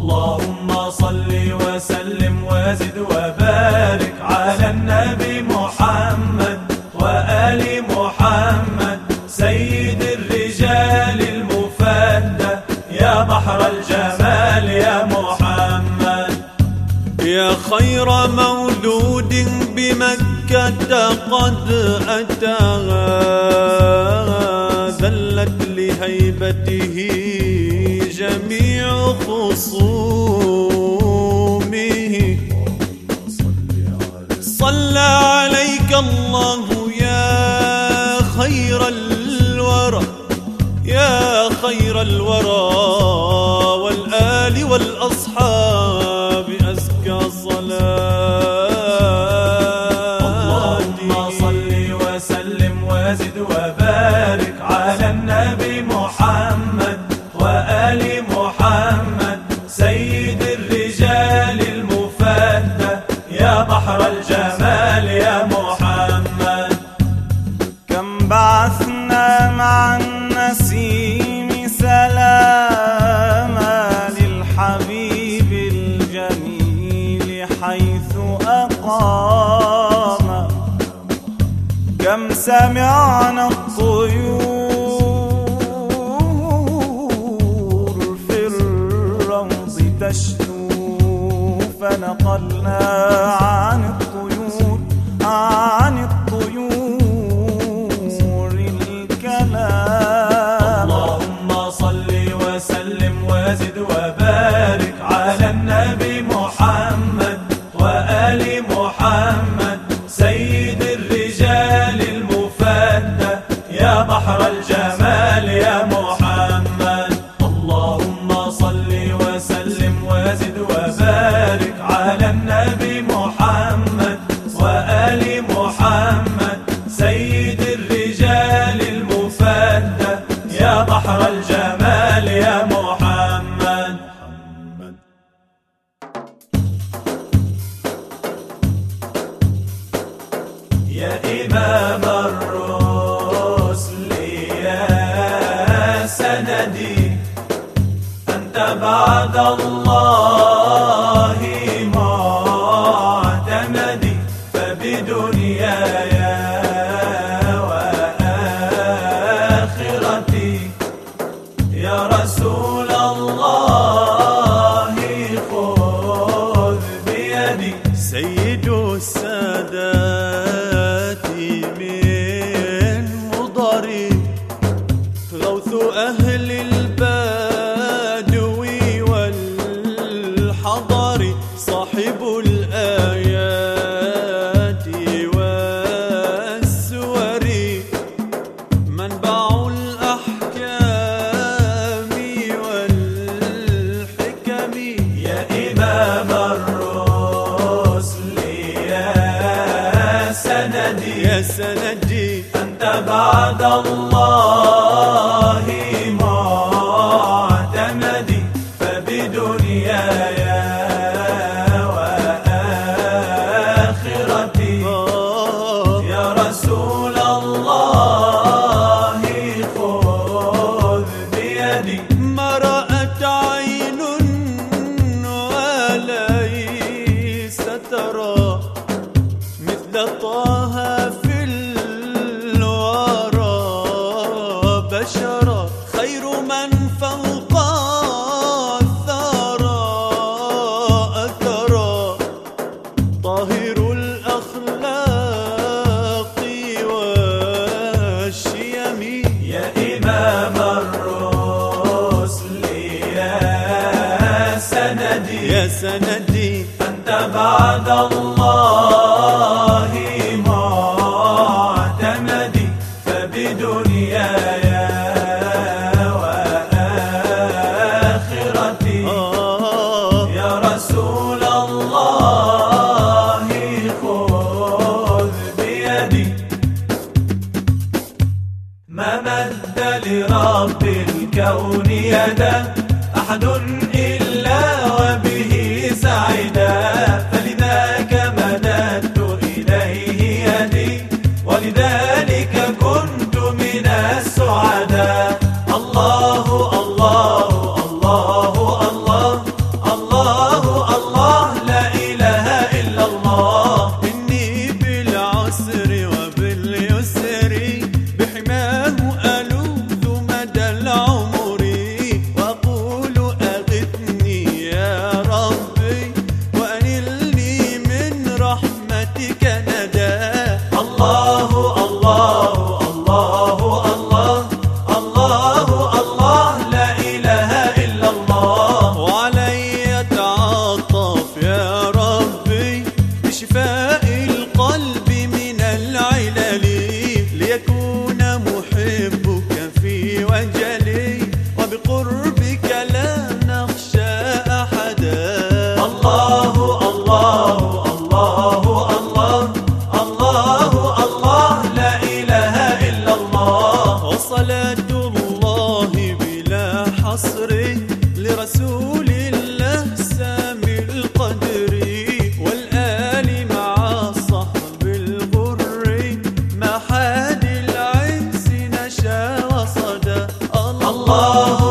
اللهم صل وسلم وزد وبارك على النبي محمد وآل محمد سيد الرجال المفدى يا بحر الجمال يا محمد. يا خير مولود بمكة قد أتاها ذلت لهيبته جميع خصومه. صلى عليك الله يا خير الورى يا خير الورى والآل والأصحاب أزكى صلاة. اللهم صل وسلم وزد وبارك على النبي محمد وآل محمد سيد الرجال المفدى يا بحر الجمال يا محمد. كم بعثنا مع النسيم سلاما للحبيب الجميل حيث أقام. كم سمعنا الطيور في الروض تشتو فنقلنا عن الطيور الكلام. اللهم صل وسلم وزد وبارك على النبي محمد وآل محمد سيد الرجال المفدى يا بحر الجمال يا محمد. اللهم صل وسلم وزد وبارك على النبي محمد وآل محمد سيد الرجال المفدى يا بحر الجمال يا محمد. يا إمام الرسل يا سندي أنت بعد الله معتمدي فبدنياي وآخرتي يا رسول الله خذ بيدي. سيد السادات من مضري غوث أهل البدو والحضر صاحب الآيات والسور منبع الأحكام والحكم. يا إمام الرسل يا سندي أنت بعد الله معتمدي فبدنياي وآخرتي يا رسول الله خذ بيدي. ما رأت عين وليس ترى مثل طه في الورى بشرا خير من فوق الثرى أثرا طاهر الأخلاق والشيم. يا إمام الرسل يا سندي أنت بعد الله معتمدي فبدنياي وآخرتي يا رسول الله خذ بيدي. ما مد لرب الكون يدا أحد إلا وبه سعدا فلذاك مددت إليه يدي ولذلك كنت من السعداء. الله الله الله الله النصر لرسول الله سامي القدر والآل مع الصحب الغر ما حاد العز نشا وصدى. الله